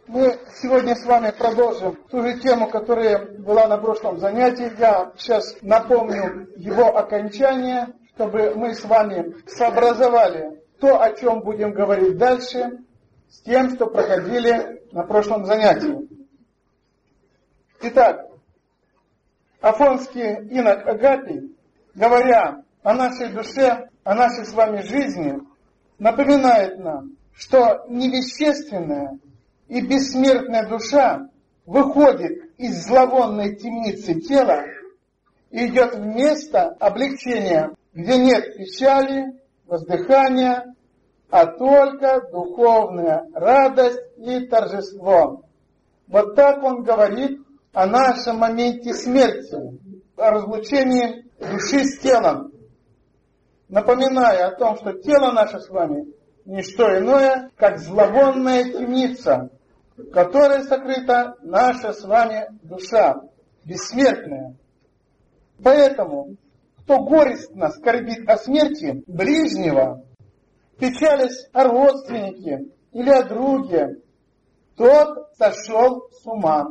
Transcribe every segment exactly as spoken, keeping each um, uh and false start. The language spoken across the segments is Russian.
Мы сегодня с вами продолжим ту же тему, которая была на прошлом занятии. Я сейчас напомню его окончание, чтобы мы с вами сообразовали то, о чем будем говорить дальше, с тем, что проходили на прошлом занятии. Итак, афонский инок Агапий, говоря о нашей душе, о нашей с вами жизни, напоминает нам, что невещественная и бессмертная душа выходит из зловонной темницы тела и идет в место облегчения, где нет печали, воздыхания, а только духовная радость и торжество. Вот так он говорит о нашем моменте смерти, о разлучении души с телом, напоминая о том, что тело наше с вами не что иное, как зловонная темница, в которой сокрыта наша с вами душа, бессмертная. Поэтому, кто горестно скорбит о смерти ближнего, печалясь о родственнике или о друге, тот сошел с ума.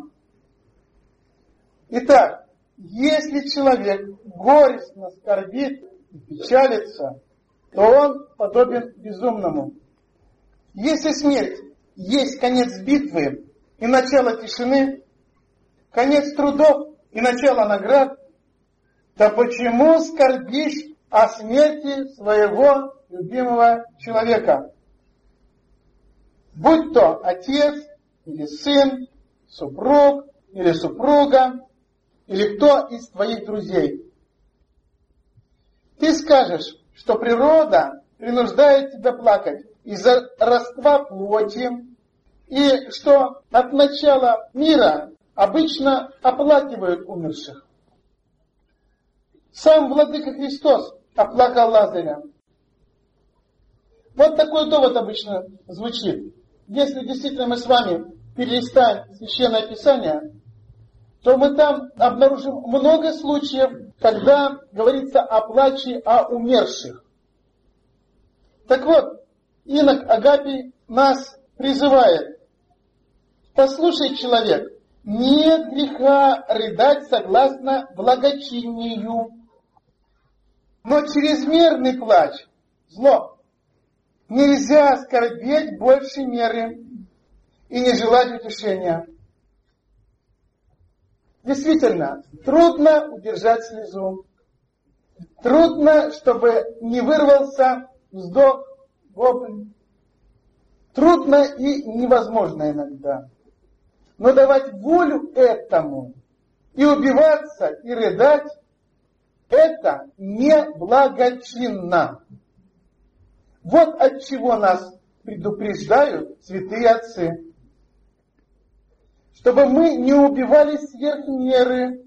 Итак, если человек горестно скорбит и печалится, то он подобен безумному. Если смерть есть конец битвы и начало тишины, конец трудов и начало наград, то почему скорбишь о смерти своего любимого человека? Будь то отец или сын, супруг или супруга, или кто из твоих друзей. Ты скажешь, что природа принуждает тебя плакать из-за родства плоти, и что от начала мира обычно оплакивают умерших. Сам Владыка Христос оплакал Лазаря. Вот такой довод обычно звучит. Если действительно мы с вами перелистаем Священное Писание, то мы там обнаружим много случаев, когда говорится о плаче о умерших. Так вот, инок Агапий нас призывает: послушай, человек, нет греха рыдать согласно благочинию, но чрезмерный плач – зло. Нельзя скорбеть больше меры и не желать утешения. Действительно, трудно удержать слезу. Трудно, чтобы не вырвался вздох, вопль. Трудно и невозможно иногда. Но давать волю этому и убиваться, и рыдать – это неблагочинно. Вот от чего нас предупреждают святые отцы. Чтобы мы не убивались сверх меры.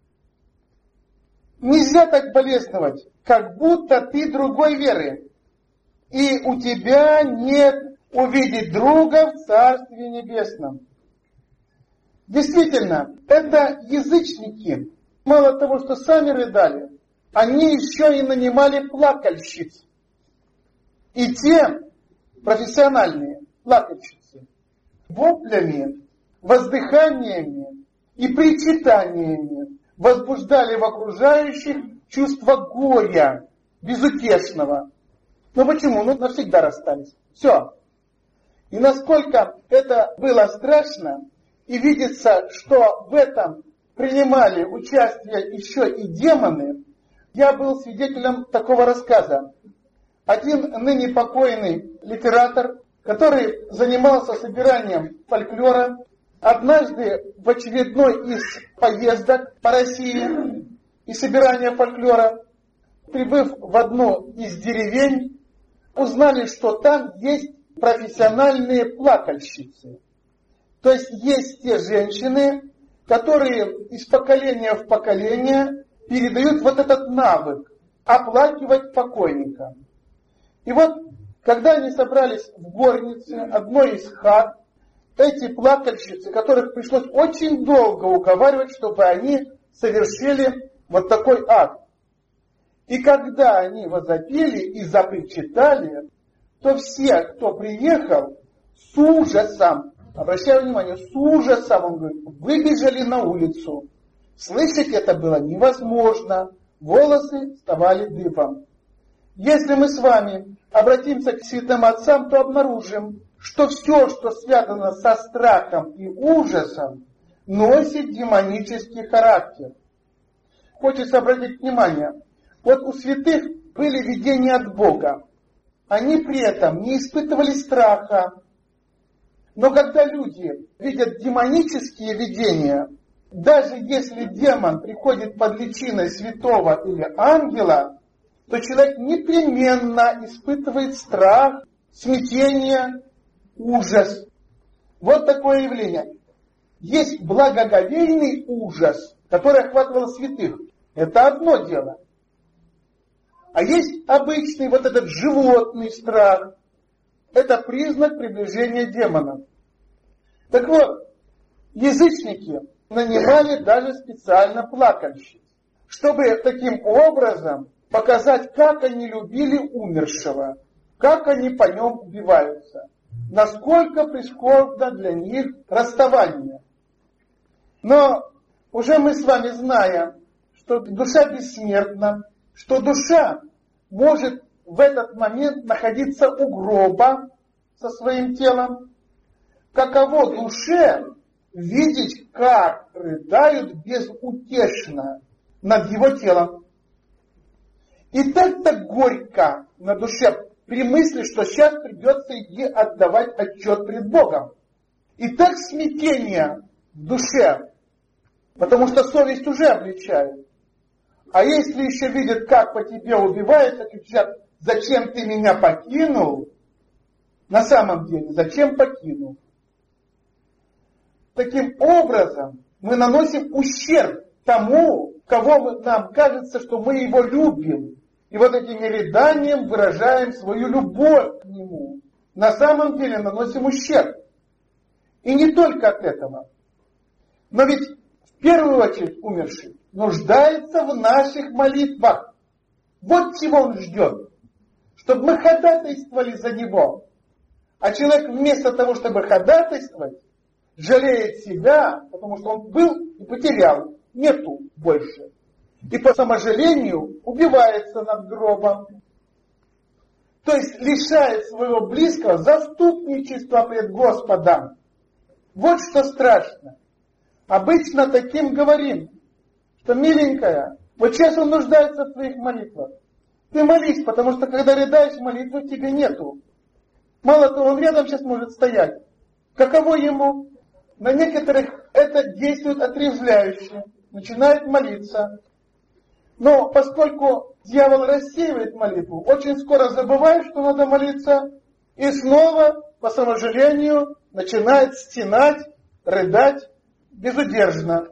Нельзя так болезновать, как будто ты другой веры, и у тебя нет увидеть друга в Царстве Небесном. Действительно, это язычники. Мало того, что сами рыдали, они еще и нанимали плакальщиц. И те профессиональные плакальщицы воплями, воздыханиями и причитаниями возбуждали в окружающих чувство горя, безутешного. Ну почему? Ну навсегда расстались. Все. И насколько это было страшно, и видится, что в этом принимали участие еще и демоны, я был свидетелем такого рассказа. Один ныне покойный литератор, который занимался собиранием фольклора, однажды в очередной из поездок по России и собирания фольклора, прибыв в одну из деревень, узнали, что там есть профессиональные плакальщицы. То есть есть те женщины, которые из поколения в поколение передают вот этот навык оплакивать покойника. И вот, когда они собрались в горнице одной из хат, эти плакальщицы, которых пришлось очень долго уговаривать, чтобы они совершили вот такой акт. И когда они возопили и запричитали, то все, кто приехал, с ужасом обращаю внимание, с ужасом, он говорит, выбежали на улицу. Слышать это было невозможно, волосы вставали дыбом. Если мы с вами обратимся к святым отцам, то обнаружим, что все, что связано со страхом и ужасом, носит демонический характер. Хочется обратить внимание, вот у святых были видения от Бога. Они при этом не испытывали страха. Но когда люди видят демонические видения, даже если демон приходит под личиной святого или ангела, то человек непременно испытывает страх, смятение, ужас. Вот такое явление. Есть благоговейный ужас, который охватывал святых. Это одно дело. А есть обычный вот этот животный страх. Это признак приближения демонов. Так вот, язычники нанимали даже специально плакальщиц, чтобы таким образом показать, как они любили умершего, как они по нем убиваются, насколько прискорбно для них расставание. Но уже мы с вами знаем, что душа бессмертна, что душа может в этот момент находиться у гроба со своим телом. Каково душе видеть, как рыдают безутешно над его телом. И так-то горько на душе при мысли, что сейчас придется идти отдавать отчет пред Богом. И так смятение в душе, потому что совесть уже обличает. А если еще видят, как по тебе убиваются, кричат, зачем ты меня покинул? На самом деле, зачем покинул? Таким образом, мы наносим ущерб тому, кого нам кажется, что мы его любим. И вот этим рыданием выражаем свою любовь к нему. На самом деле наносим ущерб. И не только от этого. Но ведь в первую очередь умерший нуждается в наших молитвах. Вот чего он ждет. Чтобы мы ходатайствовали за него. А человек вместо того, чтобы ходатайствовать, жалеет себя, потому что он был и потерял. Нету больше. И по саможалению убивается над гробом. То есть лишает своего близкого заступничества пред Господом. Вот что страшно. Обычно таким говорим, что, миленькая, вот сейчас он нуждается в твоих молитвах. Ты молись, потому что когда рыдаешь, молитвы в тебе нету. Мало того, он рядом сейчас может стоять. Каково ему? На некоторых это действует отрезвляюще. Начинает молиться. Но поскольку дьявол рассеивает молитву, очень скоро забывает, что надо молиться, и снова, по саможалению, начинает стенать, рыдать безудержно.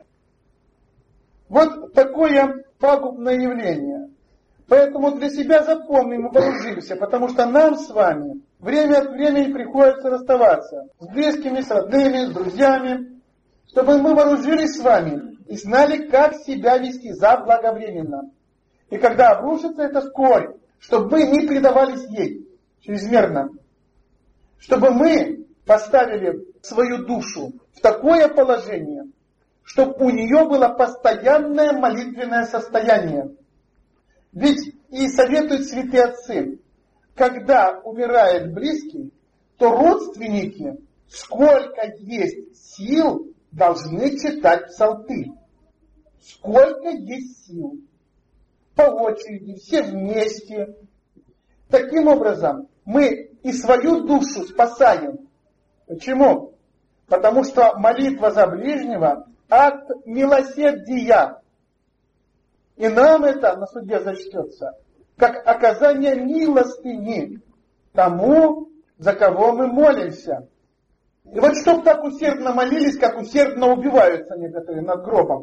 Вот такое пагубное явление. Поэтому для себя запомним и вооружимся, потому что нам с вами время от времени приходится расставаться с близкими, с родными, с друзьями, чтобы мы вооружились с вами и знали, как себя вести заблаговременно. И когда обрушится эта скорбь, чтобы мы не предавались ей чрезмерно, чтобы мы поставили свою душу в такое положение, чтобы у нее было постоянное молитвенное состояние. Ведь и советуют святые отцы, когда умирает близкий, то родственники, сколько есть сил, должны читать псалты. Сколько есть сил. По очереди, все вместе. Таким образом, мы и свою душу спасаем. Почему? Потому что молитва за ближнего – акт милосердия. И нам это на суде зачтется, как оказание милостыни тому, за кого мы молимся. И вот чтоб так усердно молились, как усердно убиваются некоторые над гробом.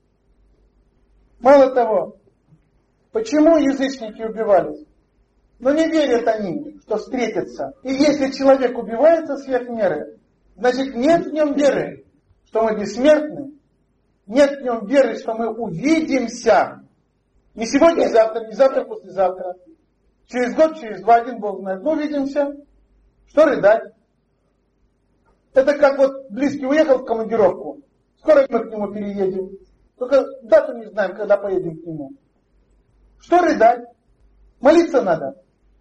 Мало того, почему язычники убивались? Но не верят они, что встретятся. И если человек убивается сверх меры, значит нет в нем веры, что мы бессмертны. Нет в нем веры, что мы увидимся. Не сегодня, не завтра, не завтра, послезавтра. Через год, через два, один Бог знает. Ну, увидимся. Что рыдать? Это как вот близкий уехал в командировку, скоро мы к нему переедем. Только дату не знаем, когда поедем к нему. Что рыдать? Молиться надо.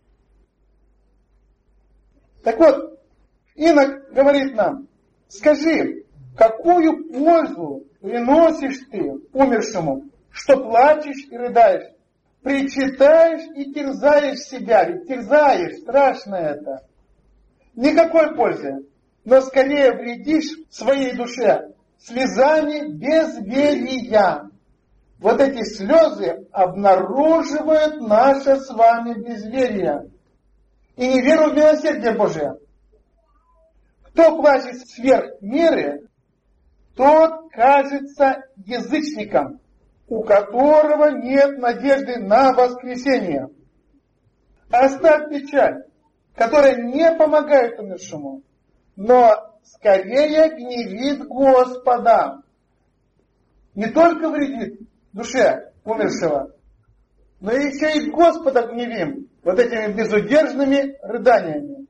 Так вот, инок говорит нам, скажи, какую пользу приносишь ты умершему, что плачешь и рыдаешь, причитаешь и терзаешь себя, ведь терзаешь, страшно это. Никакой пользы, но скорее вредишь своей душе слезами безверия. Вот эти слезы обнаруживают наше с вами безверие и неверу в милосердие Божие. Кто плачет сверх меры, тот кажется язычником, у которого нет надежды на воскресение. Оставь печаль, которая не помогает умершему, но скорее гневит Господа. Не только вредит душе умершего, но еще и Господа гневим вот этими безудержными рыданиями.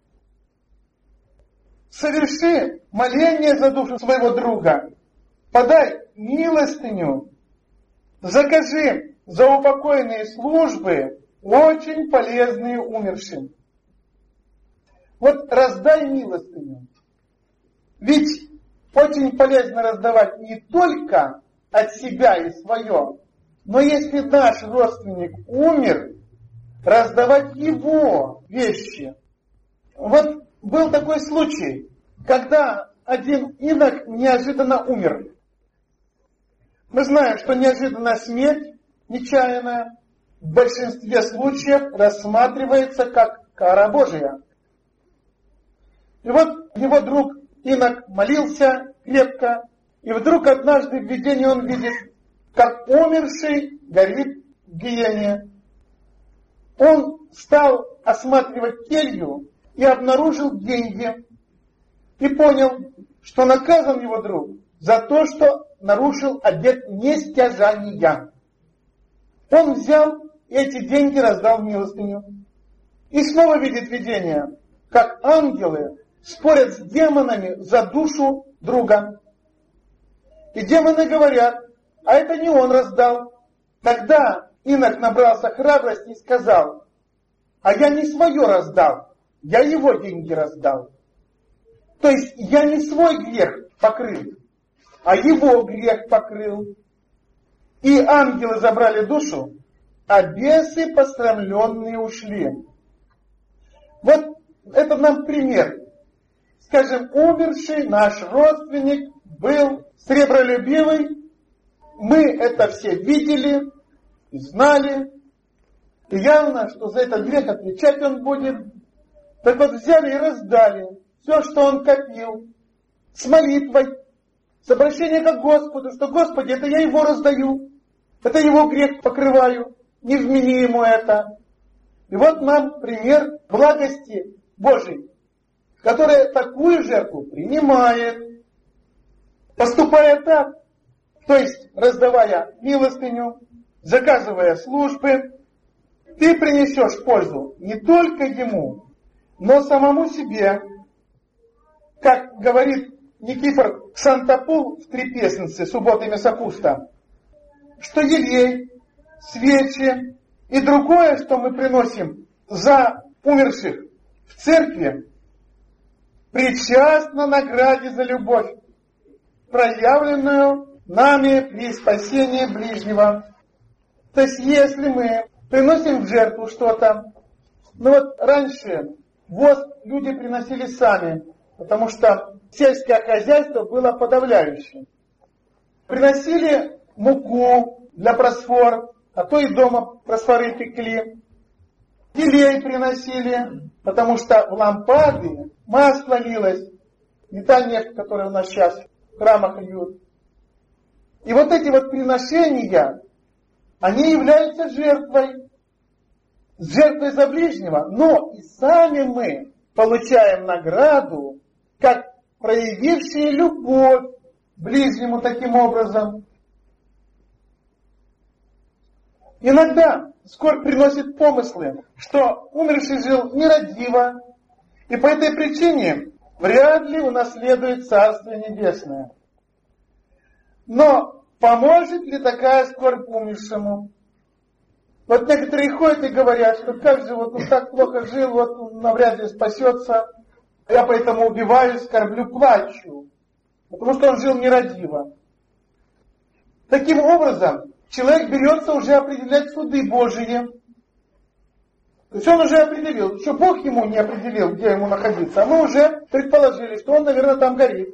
Соверши моление за душу своего друга, подай милостыню, закажи заупокойные службы, очень полезные умершим. Вот раздай милостыню. Ведь очень полезно раздавать не только от себя и свое, но если наш родственник умер, раздавать его вещи. Вот был такой случай, когда один инок неожиданно умер. Мы знаем, что неожиданная смерть, нечаянная, в большинстве случаев рассматривается как кара Божия. И вот его друг инок молился крепко, и вдруг однажды в видении он видит, как умерший горит в гиене. Он стал осматривать келью и обнаружил деньги. И понял, что наказан его друг за то, что нарушил обет нестяжания. Он взял эти деньги, раздал в милостыню. И снова видит видение, как ангелы спорят с демонами за душу друга. И демоны говорят, а это не он раздал. Тогда инок набрался храбрости и сказал, а я не свое раздал, я его деньги раздал. То есть я не свой грех покрыл, а его грех покрыл. И ангелы забрали душу, а бесы посрамленные ушли. Вот это нам пример. Скажем, умерший наш родственник был сребролюбивый, мы это все видели, знали, и явно, что за этот грех отвечать он будет. Так вот взяли и раздали все, что он копил, с молитвой, с обращением к Господу, что Господи, это я его раздаю, это его грех покрываю, не вмени ему это. И вот нам пример благости Божией, которая такую жертву принимает, поступая так, то есть раздавая милостыню, заказывая службы, ты принесешь пользу не только ему, но самому себе. Как говорит Никифор Ксантопул в Трепеснице «Суббота Месопуста», что елей, свечи и другое, что мы приносим за умерших в церкви, причастно награде за любовь, проявленную нами при спасении ближнего. То есть, если мы приносим в жертву что-то, ну вот раньше воск люди приносили сами, потому что сельское хозяйство было подавляющим. Приносили муку для просфор, а то и дома просфоры пекли. Елей приносили, потому что в лампады масло лилось, не та нефть, которая у нас сейчас в храмах льют. И вот эти вот приношения, они являются жертвой, жертвой за ближнего, но и сами мы получаем награду, как проявившие любовь ближнему таким образом. Иногда скорбь приносит помыслы, что умерший жил нерадиво, и по этой причине вряд ли унаследует Царствие Небесное. Но поможет ли такая скорбь умершему? Вот некоторые ходят и говорят, что как же вот он так плохо жил, вот он навряд ли спасется. Я поэтому убиваюсь, скорблю, плачу. Потому что он жил нерадиво. Таким образом, человек берется уже определять суды Божьи. То есть он уже определил, еще Бог ему не определил, где ему находиться, а мы уже предположили, что он, наверное, там горит.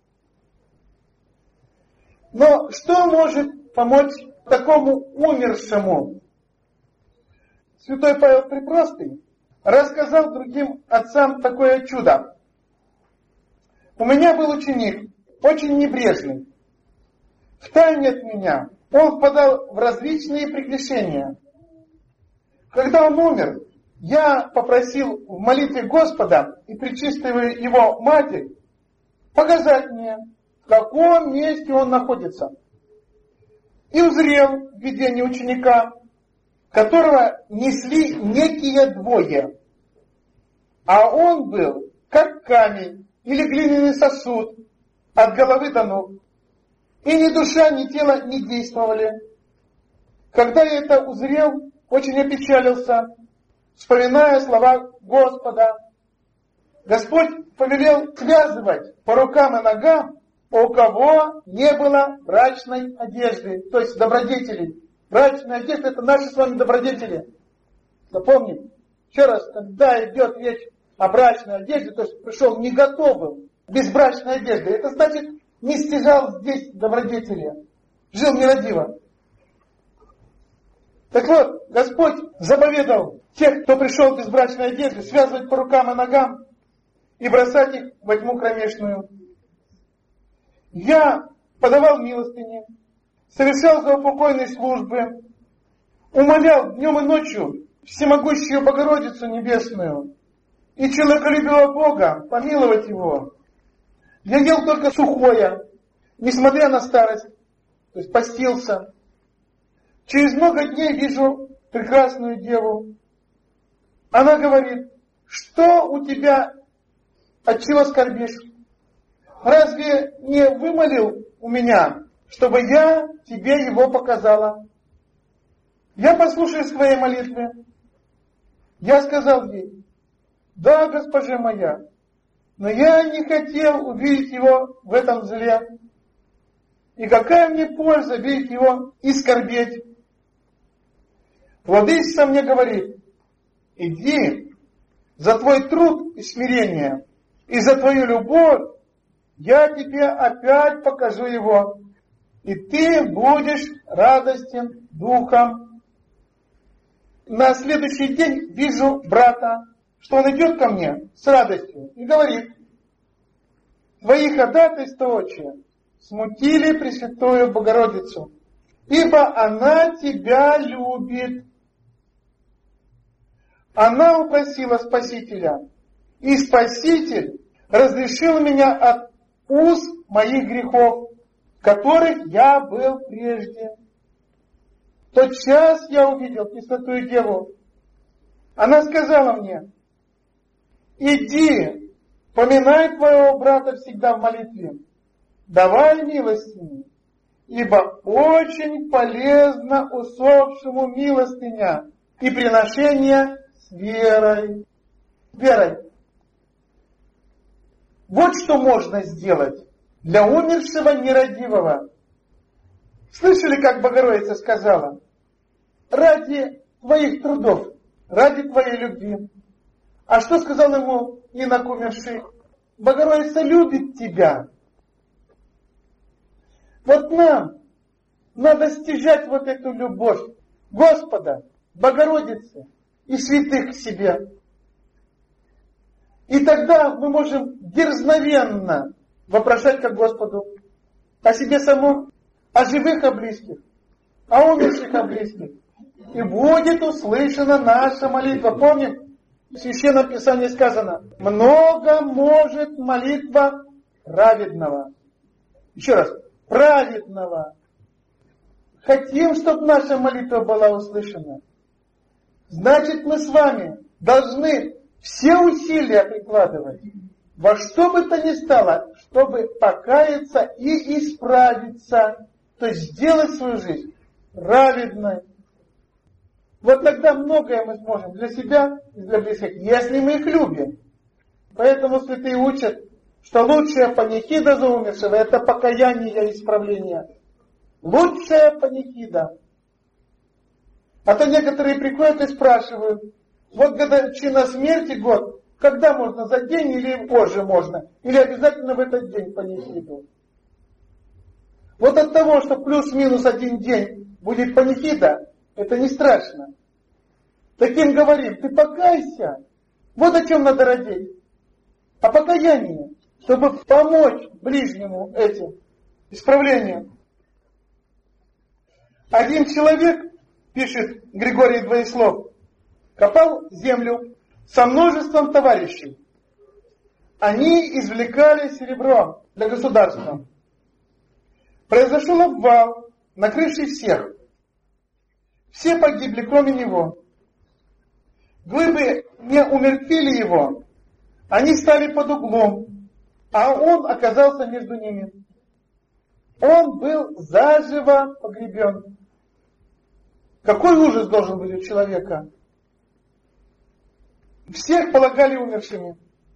Но что может помочь такому умершему? Святой Павел Препростый рассказал другим отцам такое чудо. У меня был ученик, очень небрежный. Втайне от меня он впадал в различные прегрешения. Когда он умер, я попросил в молитве Господа и пречистую его Матерь показать мне, в каком месте он находится. И узрел в видении ученика, которого несли некие двое. А он был как камень или глиняный сосуд от головы до ног. И ни душа, ни тело не действовали. Когда я это узрел, очень опечалился, вспоминая слова Господа. Господь повелел связывать по рукам и ногам, у кого не было брачной одежды, то есть добродетелей. Брачная одежда — это наши с вами добродетели. Запомним. Еще раз, когда идет речь о брачной одежде, то есть пришел не готовым, без брачной одежды, это значит, не стяжал здесь добродетели, жил нерадиво. Так вот, Господь заповедал тех, кто пришел без брачной одежды, связывать по рукам и ногам и бросать их во тьму кромешную. Я подавал милостыни, совершал заупокойные службы, умолял днем и ночью всемогущую Богородицу Небесную и человеколюбивого Бога помиловать Его. Я ел только сухое, несмотря на старость, то есть постился. Через много дней вижу прекрасную деву. Она говорит: что у тебя, от чего скорбишь? Разве не вымолил у меня, чтобы я тебе его показала? Я послушаю своей молитвы. Я сказал ей: да, госпожа моя, но я не хотел увидеть его в этом зле. И какая мне польза видеть его и скорбеть? Владычица мне говорит: иди, за твой труд и смирение, и за твою любовь я тебе опять покажу его, и ты будешь радостен духом. На следующий день вижу брата, что он идет ко мне с радостью и говорит: твои ходатайства, отче, смутили Пресвятую Богородицу, ибо она тебя любит. Она упросила Спасителя, и Спаситель разрешил меня от уз моих грехов, в которых я был прежде. В тот час я увидел Пресвятую Деву. Она сказала мне: иди, поминай твоего брата всегда в молитве, давай милостыню, ибо очень полезно усопшему милостыня и приношение с верой. Верой. Вот что можно сделать для умершего нерадивого. Слышали, как Богородица сказала? Ради твоих трудов, ради твоей любви. А что сказал ему инок умерший? Богородица любит тебя. Вот нам надо стяжать вот эту любовь Господа, Богородицы и святых к себе. И тогда мы можем дерзновенно вопрошать к Господу о себе самом, о живых, о близких, о умерших, о близких. И будет услышана наша молитва. Помним, в Священном Писании сказано: много может молитва праведного. Еще раз, праведного. Хотим, чтобы наша молитва была услышана. Значит, мы с вами должны все усилия прикладывать во что бы то ни стало, чтобы покаяться и исправиться, то есть сделать свою жизнь праведной. Вот тогда многое мы сможем для себя и для близких, если мы их любим. Поэтому святые учат, что лучшая панихида за умершего — это покаяние и исправление. Лучшая панихида. А то некоторые приходят и спрашивают, вот годовщина смерти год, когда можно, за день или позже можно? Или обязательно в этот день панихиду? Вот от того, что плюс-минус один день будет панихида, это не страшно. Таким говорим, ты покайся. Вот о чем надо родить. О покаянии, чтобы помочь ближнему этим исправлениям. Один человек, пишет Григорий Двоеслов, копал землю со множеством товарищей. Они извлекали серебро для государства. Произошел обвал на крыше всех. Все погибли, кроме него. Глыбы не умертвили его. Они стали под углом, а он оказался между ними. Он был заживо погребен. Какой ужас должен быть у человека? Всех полагали умершими.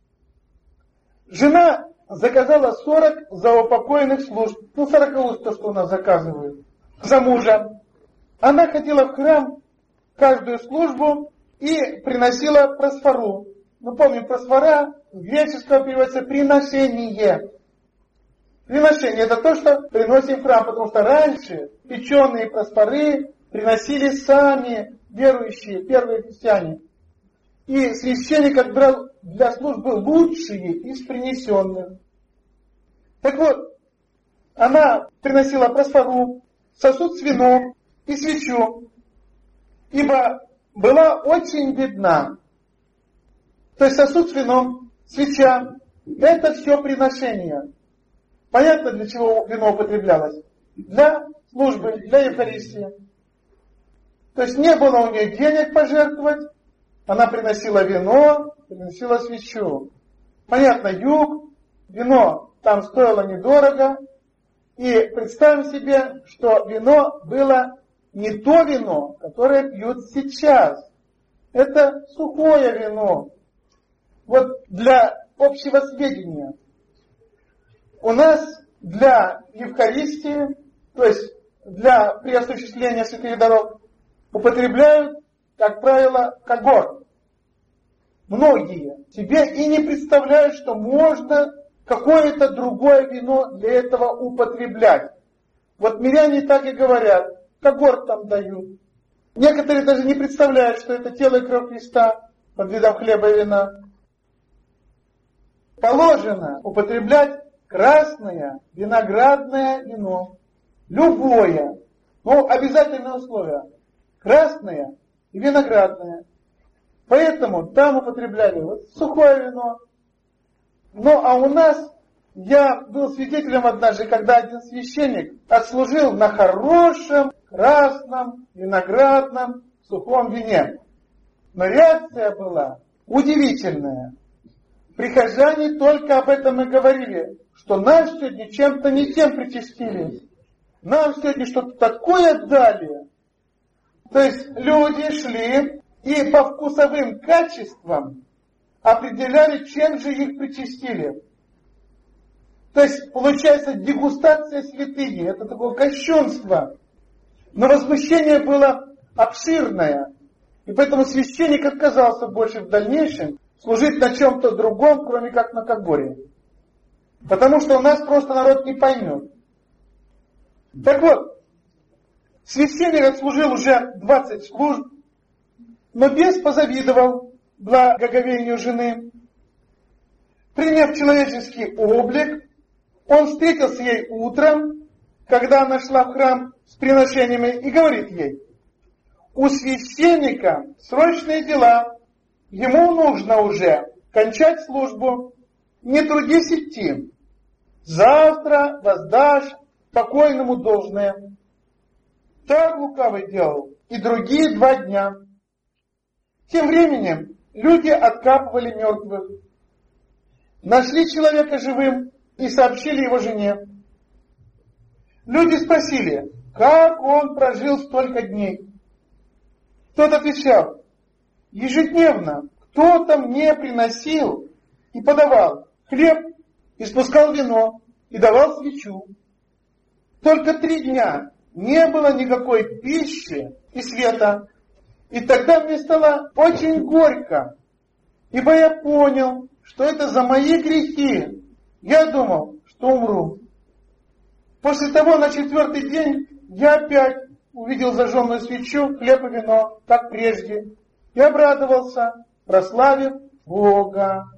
Жена заказала сорок заупокойных служб. Ну, сорок то, что у нас заказывают. За мужа. Она ходила в храм каждую службу и приносила просфору. Ну, помню, просфора с греческого переводится приношение. Приношение — это то, что приносим в храм, потому что раньше печеные просфоры приносили сами верующие, первые христиане. И священник отбирал для службы лучшие из принесенных. Так вот, она приносила просфору, сосуд с вином и свечу, ибо была очень бедна. То есть сосуд с вином, свеча — это все приношение. Понятно, для чего вино употреблялось? Для службы, для Евхаристии. То есть не было у нее денег пожертвовать, она приносила вино, приносила свечу. Понятно, юг, вино там стоило недорого. И представим себе, что вино было не то вино, которое пьют сейчас. Это сухое вино. Вот для общего сведения. У нас для Евхаристии, то есть для при осуществлении святых даров, употребляют, как правило, когор. Многие себе и не представляют, что можно какое-то другое вино для этого употреблять. Вот миряне так и говорят, когор там дают. Некоторые даже не представляют, что это тело и кровь Христа под видом хлеба и вина. Положено употреблять красное виноградное вино. Любое. Но обязательное условие. Красное и виноградное. Поэтому там употребляли вот сухое вино. Ну а у нас, я был свидетелем однажды, когда один священник отслужил на хорошем красном виноградном сухом вине. Но реакция была удивительная. Прихожане только об этом и говорили, что нам сегодня чем-то не тем причастили. Нам сегодня что-то такое дали. То есть люди шли и по вкусовым качествам определяли, чем же их причастили. То есть получается дегустация святыни. Это такое кощунство. Но возмущение было обширное. И поэтому священник отказался больше в дальнейшем служить на чем-то другом, кроме как на когоре. Потому что у нас просто народ не поймет. Так вот, священник отслужил уже двадцать служб, но бес позавидовал благоговению жены. Приняв человеческий облик, он встретился ей утром, когда она шла в храм с приношениями, и говорит ей: у священника срочные дела, ему нужно уже кончать службу, не трудись идти. Завтра воздашь покойному должное. Так лукавый делал и другие два дня. Тем временем люди откапывали мертвых. Нашли человека живым и сообщили его жене. Люди спросили, как он прожил столько дней. Тот отвечал, ежедневно кто-то мне приносил и подавал хлеб, и спускал вино, и давал свечу. Только три дня не было никакой пищи и света. И тогда мне стало очень горько, ибо я понял, что это за мои грехи. Я думал, что умру. После того, на четвертый день, я опять увидел зажженную свечу, хлеб и вино, как прежде, и обрадовался, прославив Бога.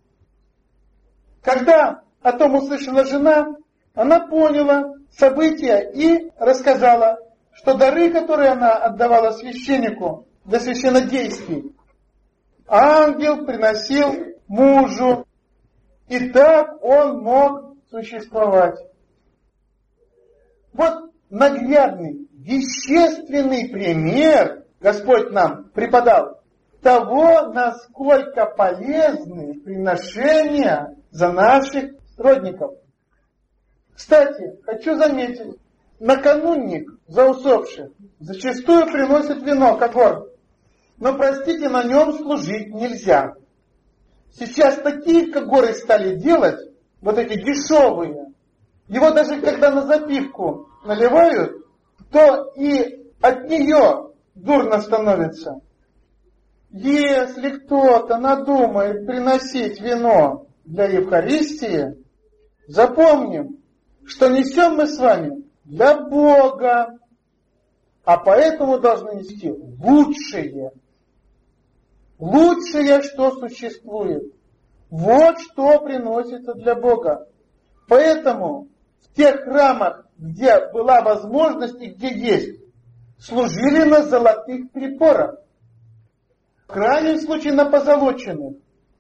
Когда о том услышала жена, она поняла события и рассказала, что дары, которые она отдавала священнику для священнодействий, ангел приносил мужу, и так он мог существовать. Вот наглядный, вещественный пример Господь нам преподал того, насколько полезны приношения за наших родников. Кстати, хочу заметить, наканунник за усопших зачастую приносит вино, как вор. Но, простите, на нем служить нельзя. Сейчас такие когоры стали делать, вот эти дешевые. Его даже когда на запивку наливают, то и от нее дурно становится. Если кто-то надумает приносить вино для Евхаристии, запомним, что несем мы с вами для Бога, а поэтому должны нести лучшее. Лучшее, что существует. Вот что приносится для Бога. Поэтому в тех храмах, где была возможность и где есть, служили на золотых приборах. В крайнем случае на позолоченных.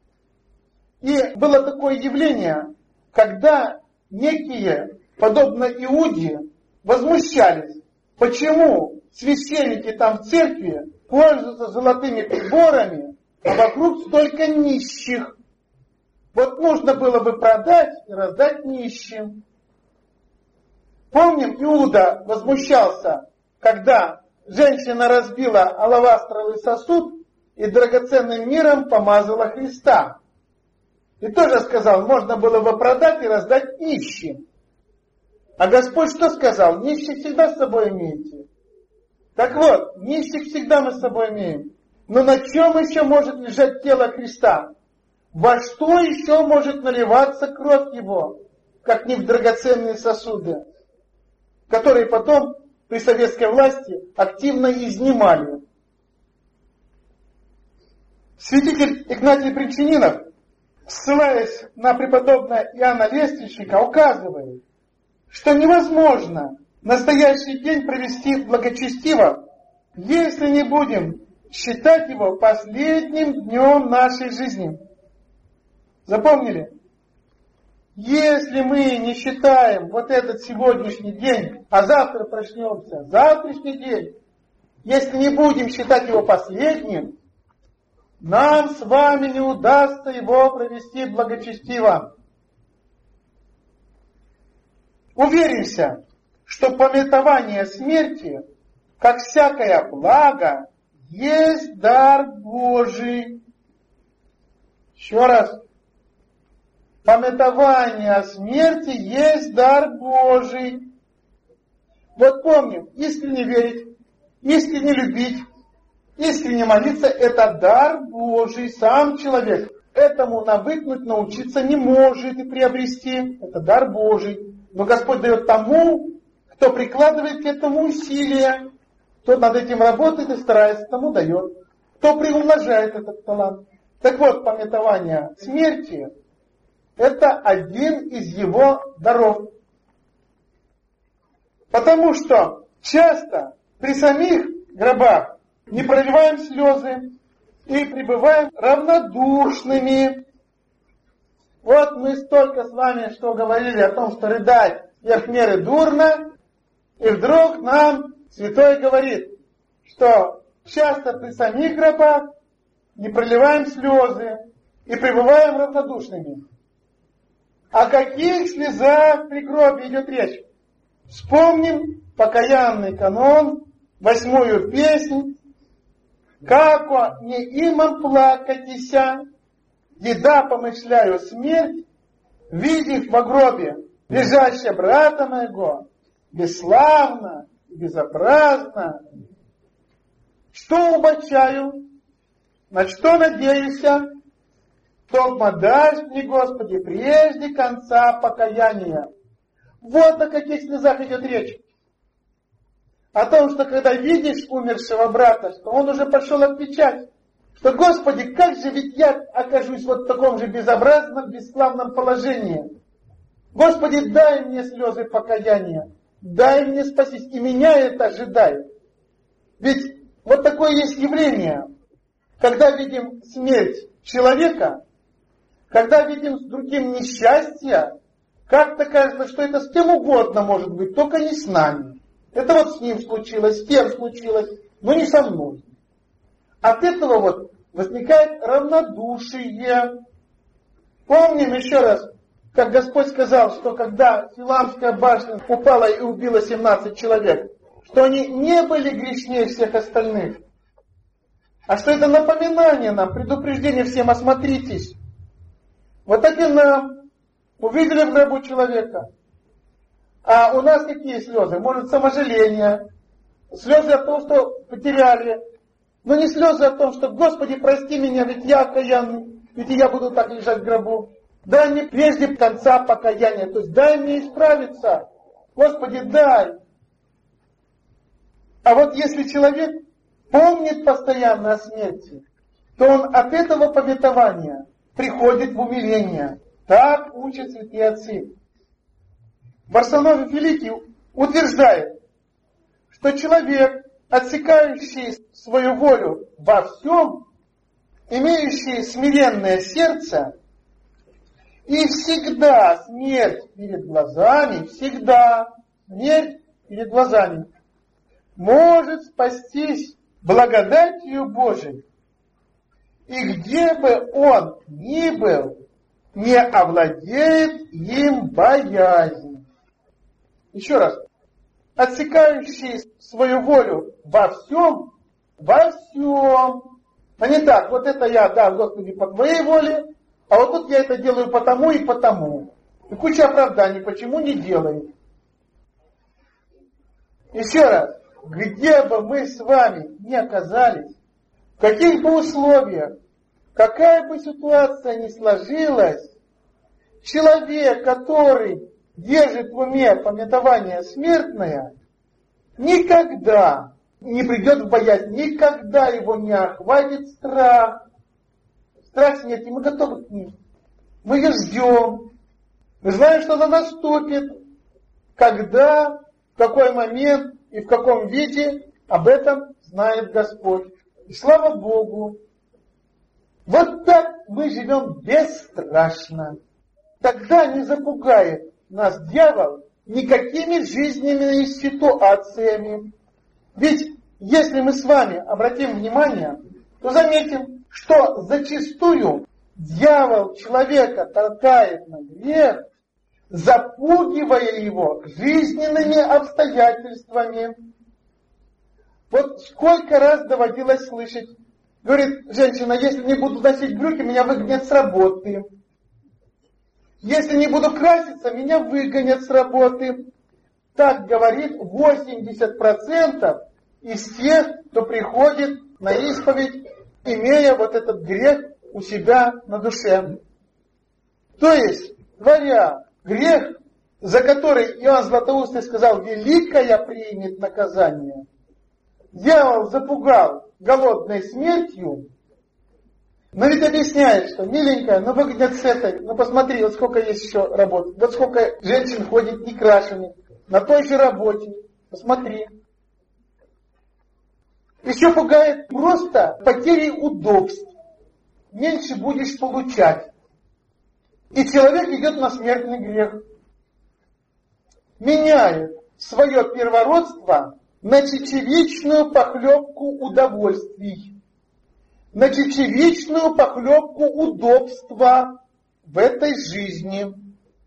И было такое явление, когда некие, подобно Иуде, возмущались, почему священники там в церкви пользуются золотыми приборами, а вокруг столько нищих. Вот нужно было бы продать и раздать нищим. Помним, Иуда возмущался, когда женщина разбила алавастровый сосуд и драгоценным миром помазала Христа. И тоже сказал, можно было бы продать и раздать нищим. А Господь что сказал? Нищих всегда с собой имеете. Так вот, нищих всегда мы с собой имеем. Но на чем еще может лежать тело Христа? Во что еще может наливаться кровь Его, как не в драгоценные сосуды, которые потом при советской власти активно изнимали. Святитель Игнатий Бринчанинов, ссылаясь на преподобного Иоанна Лествичника, указывает, что невозможно настоящий день провести благочестиво, если не будем считать его последним днем нашей жизни. Запомнили? Если мы не считаем вот этот сегодняшний день, а завтра проснемся, завтрашний день, если не будем считать его последним, нам с вами не удастся его провести благочестиво. Уверимся, что памятование смерти, как всякое благо, есть дар Божий. Еще раз. Памятование о смерти есть дар Божий. Вот помним, искренне верить, искренне любить, искренне молиться – это дар Божий. Сам человек этому навыкнуть, научиться не может и приобрести. Это дар Божий. Но Господь дает тому, кто прикладывает к этому усилия, кто над этим работает и старается, тому дает. Кто приумножает этот талант. Так вот, памятование смерти – это один из его даров. Потому что часто при самих гробах не проливаем слезы и пребываем равнодушными. Вот мы столько с вами что говорили о том, что рыдать сверх меры дурно, и вдруг нам святой говорит, что часто при самих гробах не проливаем слезы и пребываем равнодушными. О каких слезах при гробе идет речь? Вспомним покаянный канон, восьмую песнь. «Како не имам плакатися, еда помышляю смерть, видев во гробе лежащего брата моего, бесславно и безобразно. Что убачаю, на что надеюся, тогма дашь мне, Господи, прежде конца покаяния». Вот о каких слезах идет речь. О том, что когда видишь умершего брата, что он уже пошел от печати, что, Господи, как же ведь я окажусь вот в таком же безобразном, бесславном положении. Господи, дай мне слезы покаяния, дай мне спастись, и меня это ожидает. Ведь вот такое есть явление, когда видим смерть человека, когда видим с другим несчастье, как-то кажется, что это с кем угодно может быть, только не с нами. Это вот с ним случилось, с тем случилось, но не со мной. От этого вот возникает равнодушие. Помним еще раз, как Господь сказал, что когда Силамская башня упала и убила семнадцать человек, что они не были грешнее всех остальных. А что это напоминание нам, предупреждение всем: осмотритесь. Вот так и нам. Увидели в гробу человека. А у нас какие слезы? Может, саможаление, слезы о том, что потеряли. Но не слезы о том, что, Господи, прости меня, ведь я окаянный, ведь и я буду так лежать в гробу. Дай мне прежде конца покаяния, то есть дай мне исправиться. Господи, дай. А вот если человек помнит постоянно о смерти, то он от этого памятования приходит в умиление. Так учат святые отцы. Варсонофий Великий утверждает, что человек, отсекающий свою волю во всем, имеющий смиренное сердце, и всегда смерть перед глазами, всегда смерть перед глазами, может спастись благодатью Божией. И где бы он ни был, не овладеет им боязнь. Еще раз. Отсекающий свою волю во всем, во всем. А не так, вот это я, да, Господи, по Твоей воле, а вот тут я это делаю потому и потому. И куча оправданий, почему не делаю. Еще раз. Где бы мы с вами ни оказались, в каких бы условиях, какая бы ситуация ни сложилась, человек, который держит в уме памятование смертное, никогда не придет в боязнь, никогда его не охватит страх. Страх смерти, мы готовы к ней. Мы ее ждем. Мы знаем, что она наступит. Когда, в какой момент и в каком виде, об этом знает Господь. И слава Богу. Вот так мы живем бесстрашно. Тогда не запугает нас дьявол никакими жизненными ситуациями. Ведь если мы с вами обратим внимание, то заметим, что зачастую дьявол человека толкает на грех, запугивая его жизненными обстоятельствами. Вот сколько раз доводилось слышать, говорит женщина: если не буду носить брюки, меня выгонят с работы. Если не буду краситься, меня выгонят с работы. Так говорит восемьдесят процентов из тех, кто приходит на исповедь, имея вот этот грех у себя на душе. То есть, говоря, грех, за который Иоанн Златоустый сказал: великая примет наказание, дьявол запугал голодной смертью. Но ведь объясняет, что, миленькая, ну выгонят с этой, ну посмотри, вот сколько есть еще работы, вот сколько женщин ходит некрашенных на той же работе, посмотри. Еще пугает просто потерей удобств, меньше будешь получать. И человек идет на смертный грех. Меняет свое первородство на чечевичную похлебку удовольствий, на чечевичную похлебку удобства в этой жизни.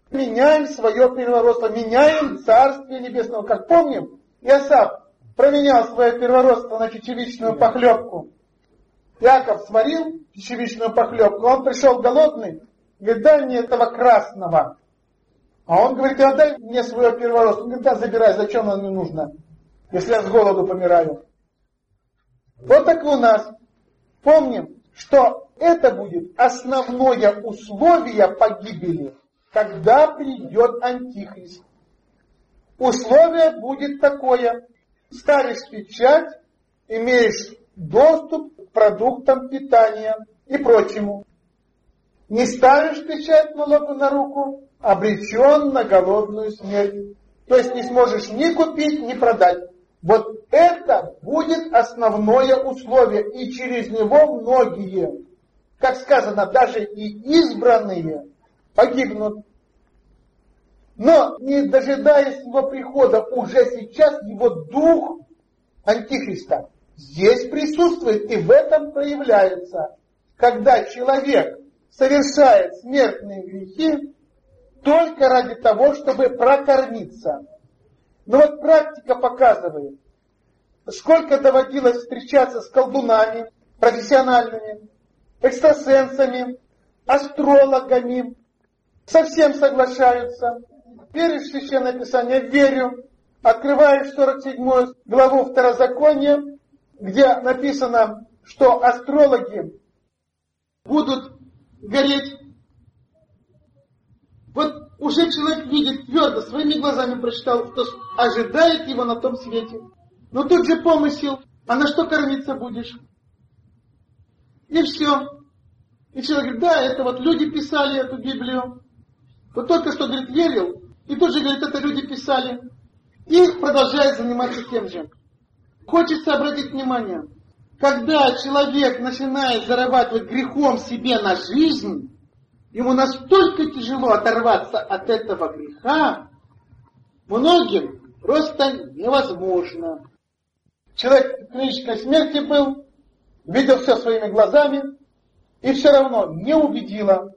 меняем свое первородство, меняем Царствие Небесного. Как помним, Иосаф променял свое первородство на чечевичную похлебку. Иаков сварил чечевичную похлебку, он пришел голодный, говорит, дай мне этого красного. А он говорит, отдай мне свое первородство. Он говорит, да, забирай, зачем оно мне нужно, если я с голоду помираю. Вот так и у нас. Помним, что это будет основное условие погибели, когда придет Антихрист. Условие будет такое. Ставишь печать, имеешь доступ к продуктам питания и прочему. Не ставишь печать налогу на руку, обречен на голодную смерть. То есть не сможешь ни купить, ни продать. Вот это будет основное условие. И через него многие, как сказано, даже и избранные погибнут. Но не дожидаясь его прихода, уже сейчас его дух Антихриста здесь присутствует и в этом проявляется. Когда человек совершает смертные грехи только ради того, чтобы прокормиться. Но вот практика показывает, сколько доводилось встречаться с колдунами, профессиональными, экстрасенсами, астрологами. Совсем соглашаются. Веришь в Священное Писание? Верю. Открываешь сорок седьмую главу Второзакония, где написано, что астрологи будут гореть. Вот уже человек видит твердо, своими глазами прочитал, что ожидает его на том свете. Но тут же помысел, а на что кормиться будешь? И все. И человек говорит, да, это вот люди писали эту Библию. Вот только что, говорит, верил, и тут же, говорит, это люди писали. И продолжает заниматься тем же. Хочется обратить внимание, когда человек начинает зарабатывать грехом себе на жизнь, ему настолько тяжело оторваться от этого греха, многим просто невозможно. Человек в клинической смерти был, видел все своими глазами, и все равно не убедило.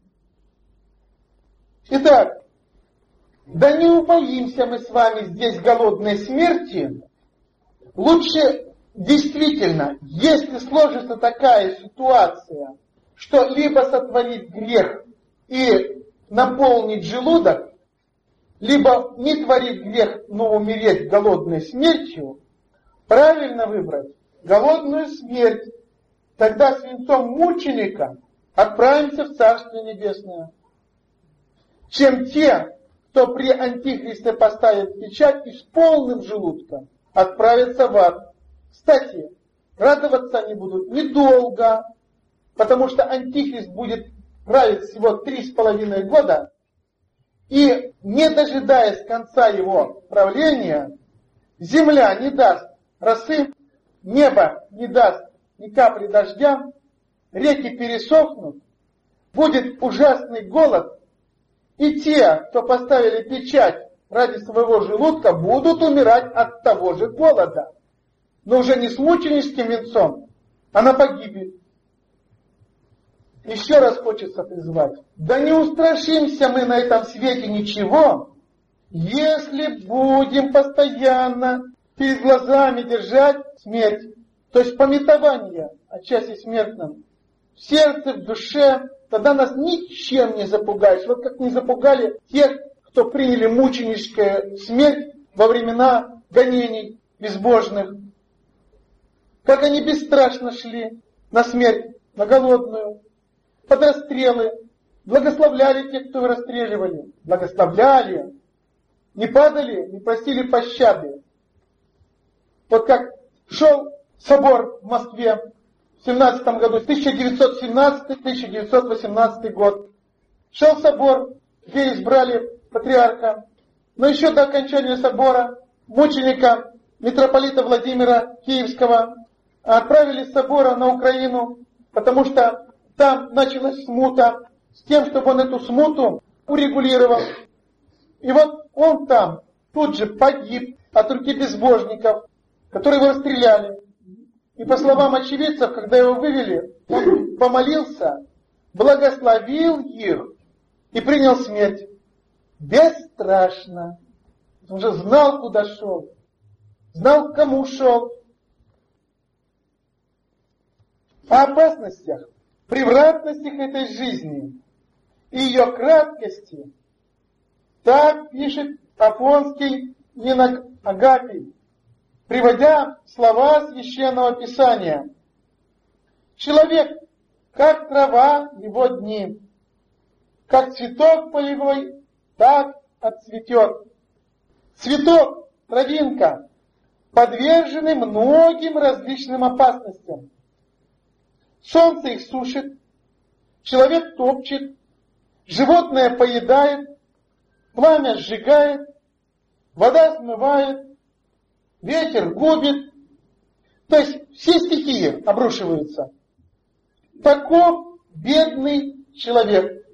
Итак, да не убоимся мы с вами здесь голодной смерти. Лучше действительно, если сложится такая ситуация, что либо сотворить грех и наполнить желудок, либо не творить грех, но умереть голодной смертью, правильно выбрать голодную смерть. Тогда свинцом мученика отправимся в Царствие Небесное. Чем те, кто при Антихристе поставит печать и с полным желудком отправятся в ад. Кстати, радоваться они будут недолго, потому что Антихрист будет править всего три с половиной года, и не дожидаясь конца его правления, земля не даст росы, небо не даст ни капли дождя, реки пересохнут, будет ужасный голод, и те, кто поставили печать ради своего желудка, будут умирать от того же голода. Но уже не с мученическим венцом, а на погибель. Еще раз хочется призвать. Да не устрашимся мы на этом свете ничего, если будем постоянно перед глазами держать смерть. То есть памятование о часе смертном. В сердце, в душе, тогда нас ничем не запугаешь. Вот как не запугали тех, кто приняли мученическую смерть во времена гонений безбожных. Как они бесстрашно шли на смерть, на голодную, под расстрелы, благословляли тех, кто расстреливали. Благословляли. Не падали, не просили пощады. Вот как шел собор в Москве в семнадцатом году, тысяча девятьсот семнадцатый — тысяча девятьсот восемнадцатый год. Шел собор, где избрали патриарха. Но еще до окончания собора мученика митрополита Владимира Киевского отправили с собора на Украину, потому что там началась смута, с тем, чтобы он эту смуту урегулировал. И вот он там тут же погиб от руки безбожников, которые его расстреляли. И по словам очевидцев, когда его вывели, он помолился, благословил их и принял смерть. бесстрашно. Он уже знал, куда шел, знал, к кому шел. О опасностях, превратностях этой жизни и ее краткости так пишет Афонский инок Агапий, приводя слова Священного Писания. Человек, как трава, его дни, как цветок полевой, так отцветет. Цветок, травинка, подвержены многим различным опасностям. Солнце их сушит, человек топчет, животное поедает, пламя сжигает, вода смывает, ветер губит. То есть все стихии обрушиваются. Таков бедный человек.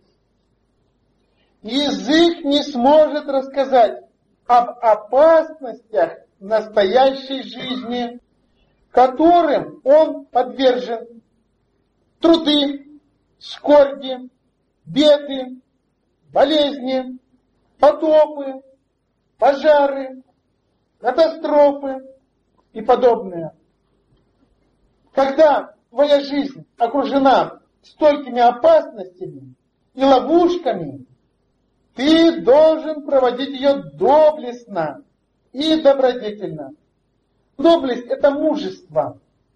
Язык не сможет рассказать об опасностях настоящей жизни, которым он подвержен. Труды, скорби, беды, болезни, потопы, пожары, катастрофы и подобное. Когда твоя жизнь окружена столькими опасностями и ловушками, ты должен проводить ее доблестно и добродетельно. Доблесть – это мужество.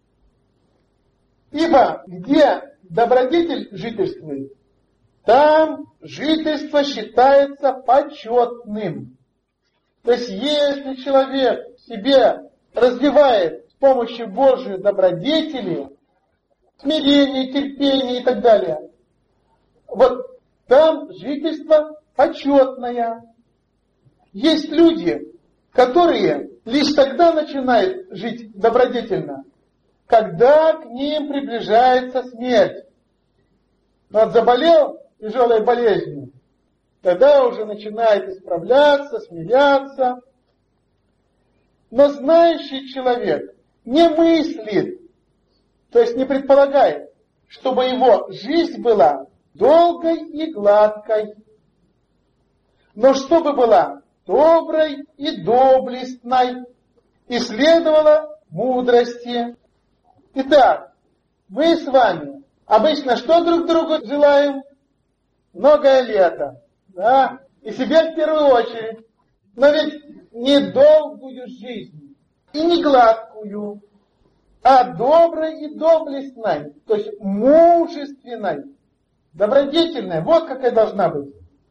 Ибо где добродетель жительствует, там жительство считается почетным. То есть если человек в себе развивает с помощью Божьей добродетели, смирение, терпение и так далее, вот там жительство почетное. Есть люди, которые лишь тогда начинают жить добродетельно, когда к ним приближается смерть. Вот заболел тяжелой болезнью, тогда уже начинает исправляться, смиряться. Но знающий человек не мыслит, то есть не предполагает, чтобы его жизнь была долгой и гладкой, но чтобы была доброй и доблестной, и следовала мудрости. Итак, мы с вами обычно что друг другу желаем? Многое лето, да? И себе в первую очередь. Но ведь не долгую жизнь и не гладкую, а доброй и доблестной, то есть мужественной, добродетельной. Вот какая должна быть.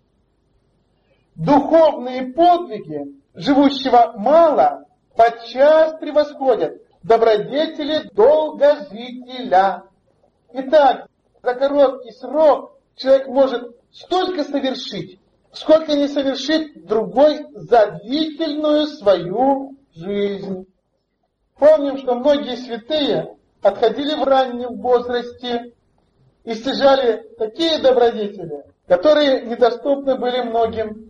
Духовные подвиги живущего мало подчас превосходят добродетели долгожителя. Итак, за короткий срок человек может столько совершить, сколько не совершит другой за длительную свою жизнь. Помним, что многие святые отходили в раннем возрасте и стяжали такие добродетели, которые недоступны были многим.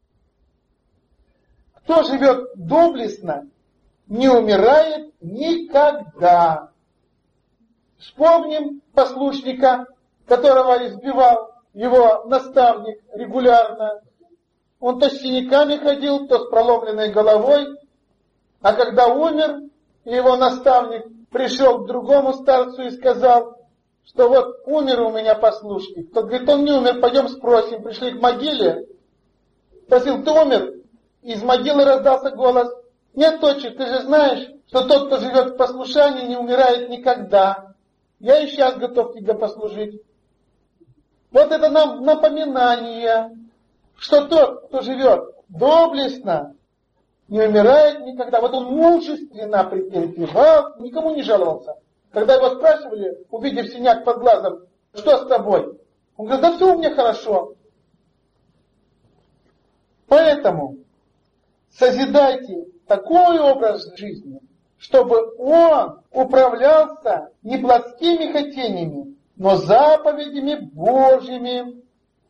Кто живет доблестно, не умирает никогда. Вспомним послушника, которого избивал его наставник регулярно. Он то с синяками ходил, то с проломленной головой. А когда умер, его наставник пришел к другому старцу и сказал, что вот умер у меня послушник. Тот говорит, он не умер, пойдем спросим. Пришли к могиле, спросил, ты умер? Из могилы раздался голос, нет, отче, ты же знаешь, что тот, кто живет в послушании, не умирает никогда. Я и сейчас готов тебе послужить. Вот это нам напоминание, что тот, кто живет доблестно, не умирает никогда. Вот он мужественно претерпевал, никому не жаловался. Когда его спрашивали, увидев синяк под глазом, что с тобой? Он говорит, да все у меня хорошо. Поэтому созидайте такой образ жизни, чтобы он управлялся не плотскими хотениями, но заповедями Божьими.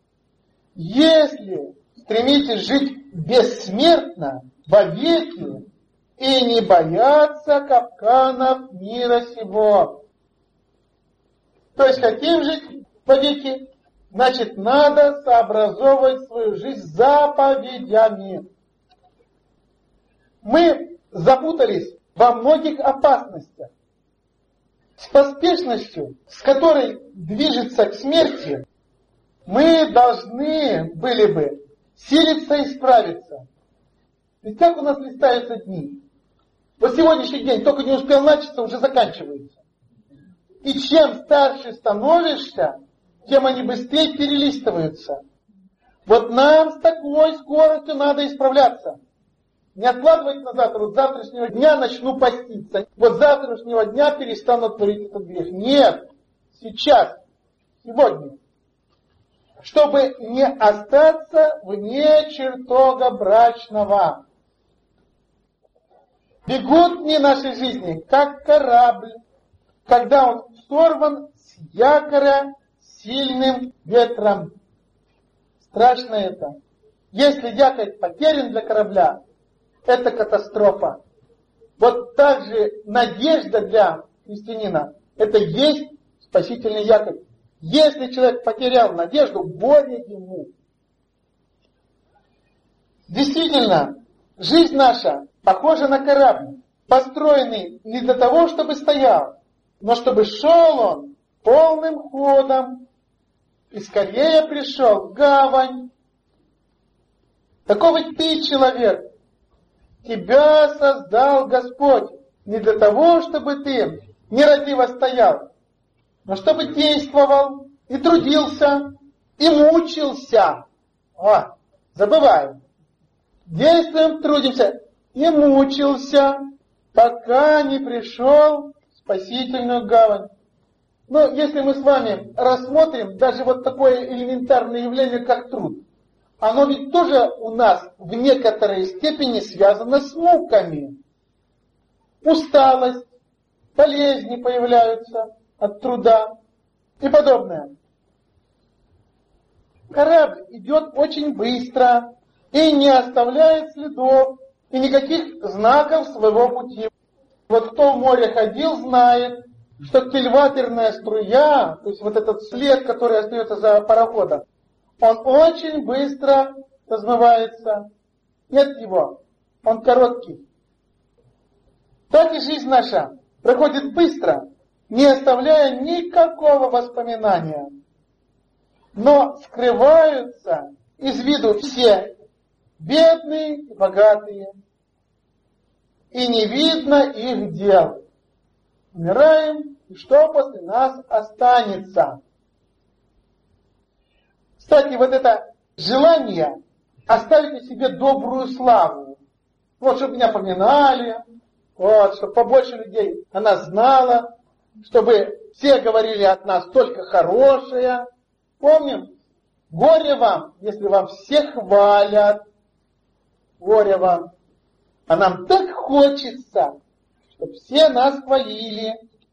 Если стремитесь жить бессмертно, вовеки, и не бояться капканов мира сего. То есть хотим жить вовеки, Значит, надо сообразовывать свою жизнь заповедями. Мы запутались во многих опасностях. С поспешностью, с которой движется к смерти, мы должны были бы силиться исправиться. Ведь как у нас листаются дни? Вот сегодняшний день только не успел начаться, уже заканчивается. И чем старше становишься, тем они быстрее перелистываются. Вот нам с такой скоростью надо исправляться. Не откладывать на завтра, вот с завтрашнего дня начну поститься. Вот с завтрашнего дня перестану творить этот грех. Нет, сейчас, сегодня. Чтобы не остаться вне чертога брачного. Бегут дни нашей жизни, как корабль, когда он сорван с якоря сильным ветром. Страшно это. Если якорь потерян для корабля, это катастрофа. Вот так же надежда для христианина, это есть спасительный якорь. Если человек потерял надежду, горе ему. Действительно, жизнь наша похожа на корабль, построенный не для того, чтобы стоял, но чтобы шел он полным ходом и скорее пришел в гавань. Таков и ты, человек. Тебя создал Господь не для того, чтобы ты нерадиво стоял, но чтобы действовал и трудился, и мучился. О, забываем. Действуем, трудимся и мучился, пока не пришел в спасительную гавань. Но если мы с вами рассмотрим даже вот такое элементарное явление, как труд, оно ведь тоже у нас в некоторой степени связано с муками. Усталость, болезни появляются от труда и подобное. Корабль идет очень быстро и не оставляет следов и никаких знаков своего пути. Вот кто в море ходил, знает, что кильватерная струя, то есть вот этот след, который остается за пароходом, он очень быстро размывается. Нет его, он короткий. Так и жизнь наша проходит быстро, не оставляя никакого воспоминания. Но скрываются из виду все, бедные и богатые, и не видно их дел. Умираем, и что после нас останется? Кстати, вот это желание оставить о себе добрую славу. Вот, чтобы меня поминали, вот, чтобы побольше людей о нас знало, чтобы все говорили от нас только хорошее. Помним? Горе вам, если вам все хвалят. Горе вам. А нам так хочется, чтобы все нас хвалили.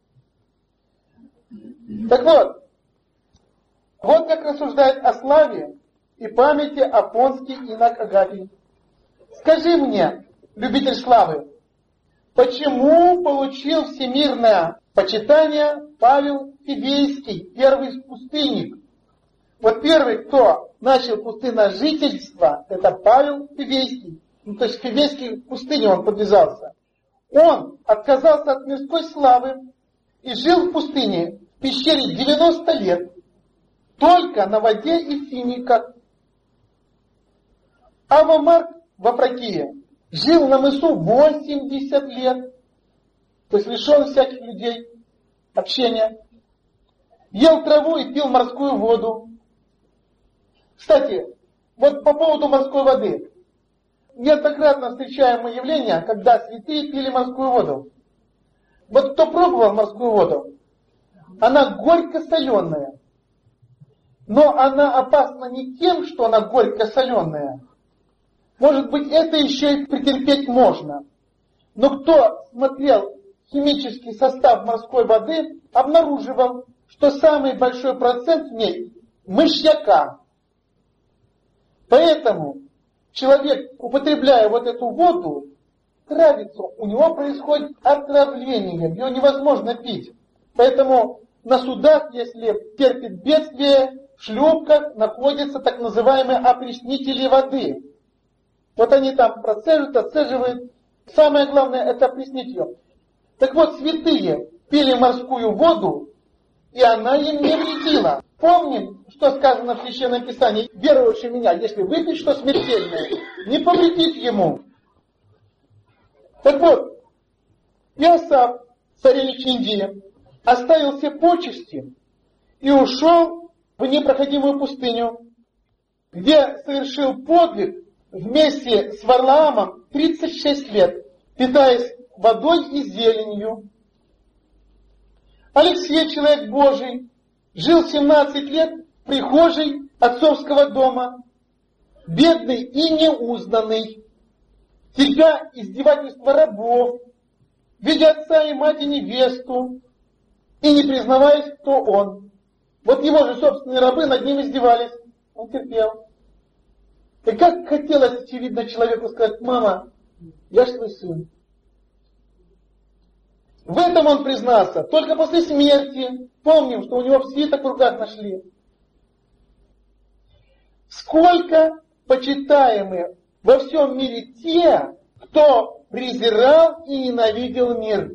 Так вот, вот как рассуждает о славе и памяти Афонский инок Агапий. Скажи мне, любитель славы, почему получил всемирное почитание Павел Фивейский, первый пустынник? Вот первый, кто начал пустынное жительство, это Павел Фивейский. Ну, то есть в Фивейской пустыне он подвязался. Он отказался от мирской славы и жил в пустыне, в пещере девяносто лет, только на воде и финиках. Ава Марк в Апракие жил на мысу восемьдесят лет, то есть лишен всяких людей, общения. Ел траву и пил морскую воду. Кстати, вот по поводу морской воды. Неоднократно встречаемое явление, когда святые пили морскую воду. Вот кто пробовал морскую воду, она горько-соленая. Но она опасна не тем, что она горько-соленая. Может быть, это еще и претерпеть можно. Но кто смотрел химический состав морской воды, обнаруживал, что самый большой процент в ней мышьяка. Поэтому человек, употребляя вот эту воду, травится, у него происходит отравление, ее невозможно пить. Поэтому на судах, если терпит бедствие, в шлюпках находятся так называемые опреснители воды. Вот они там процеживают, отцеживают. Самое главное это опреснить ее. Так вот, святые пили морскую воду, и она им не вредила. Помним, что сказано в Священном Писании. Верующий в меня, если выпить что смертельное, не повредит ему. Так вот, Иосаф, царевич Индии, оставил все почести и ушел в непроходимую пустыню, где совершил подвиг вместе с Варлаамом тридцать шесть лет, питаясь водой и зеленью. Алексей, человек Божий, жил семнадцать лет в прихожей отцовского дома, бедный и неузнанный, терпя издевательства рабов, видя отца и мать и невесту, и не признаваясь, кто он. Вот его же собственные рабы над ним издевались, он терпел. И как хотелось, очевидно, человеку сказать: мама, я ж твой сын. В этом он признался только после смерти. Помним, что у него в свиток в руках нашли. Сколько почитаемы во всем мире те, кто презирал и ненавидел мир.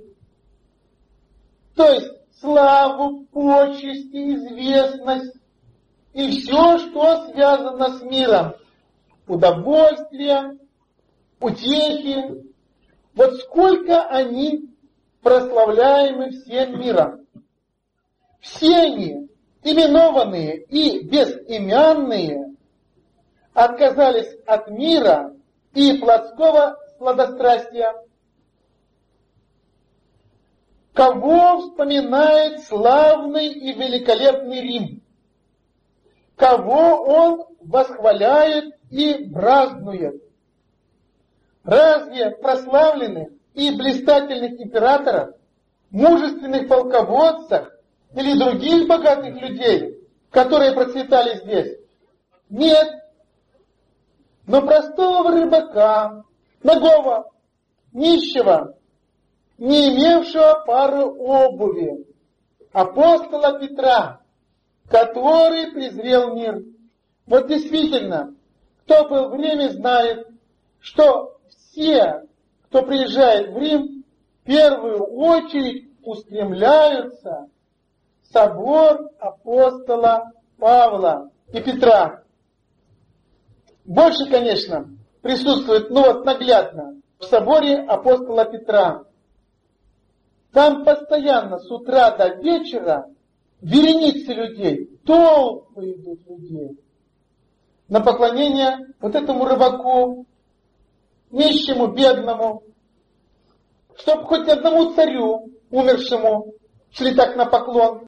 То есть славу, почести, известность и все, что связано с миром. Удовольствие, утехи. Вот сколько они прославляемы всем миром. Все они, именованные и безымянные, отказались от мира и плотского сладострастия. Кого вспоминает славный и великолепный Рим? Кого он восхваляет и празднует? Разве прославленных и блистательных императоров, мужественных полководцев или других богатых людей, которые процветали здесь? Нет. Но простого рыбака, нагого, нищего, не имевшего пары обуви, апостола Петра, который презрел мир. Вот действительно, кто был в Риме, знает, что все, кто приезжает в Рим, в первую очередь устремляются в собор апостола Павла и Петра. Больше, конечно, присутствует, ну вот наглядно, в соборе апостола Петра. Там постоянно с утра до вечера вереницы людей, толпы идут людей на поклонение вот этому рыбаку, нищему, бедному, чтобы хоть одному царю, умершему, шли так на поклон.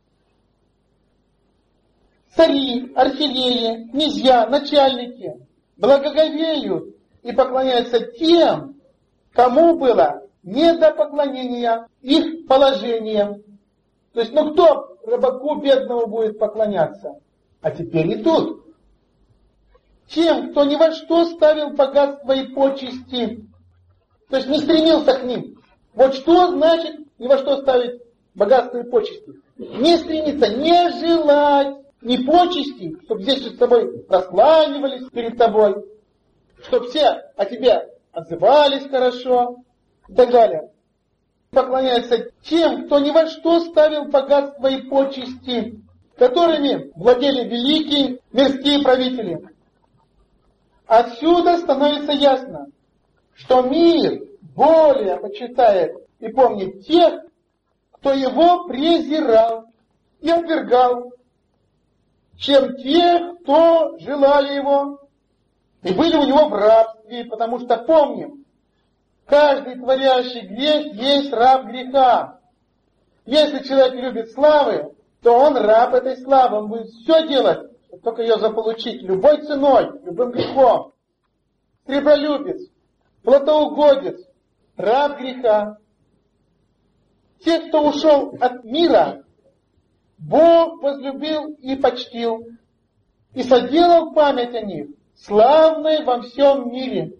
Цари, архиереи, князья, начальники благоговеют и поклоняются тем, кому было не до поклонения их положением. То есть, ну кто рыбаку бедному будет поклоняться? А теперь идут. Тем, кто ни во что ставил богатство и почести. То есть не стремился к ним. Вот что значит ни во что ставить богатство и почести? Не стремиться, не желать ни почести, чтобы здесь с тобой прославливались перед тобой, чтобы все о тебе отзывались хорошо и так далее. Поклоняются тем, кто ни во что ставил богатство и почести, которыми владели великие мирские правители. Отсюда становится ясно, что мир более почитает и помнит тех, кто его презирал и отвергал, чем тех, кто желали его и были у него в рабстве, потому что помним, каждый творящий грех есть раб греха. Если человек любит славы, то он раб этой славы, он будет все делать, чтобы только ее заполучить любой ценой, любым грехом. Сребролюбец, плотоугодец, раб греха. Те, кто ушел от мира, Бог возлюбил и почтил, и соделал память о них, славной во всем мире.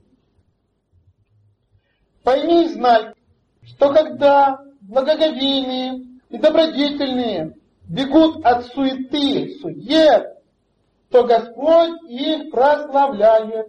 Пойми и знай, что когда благоговейные и добродетельные бегут от суеты, сует то Господь их прославляет.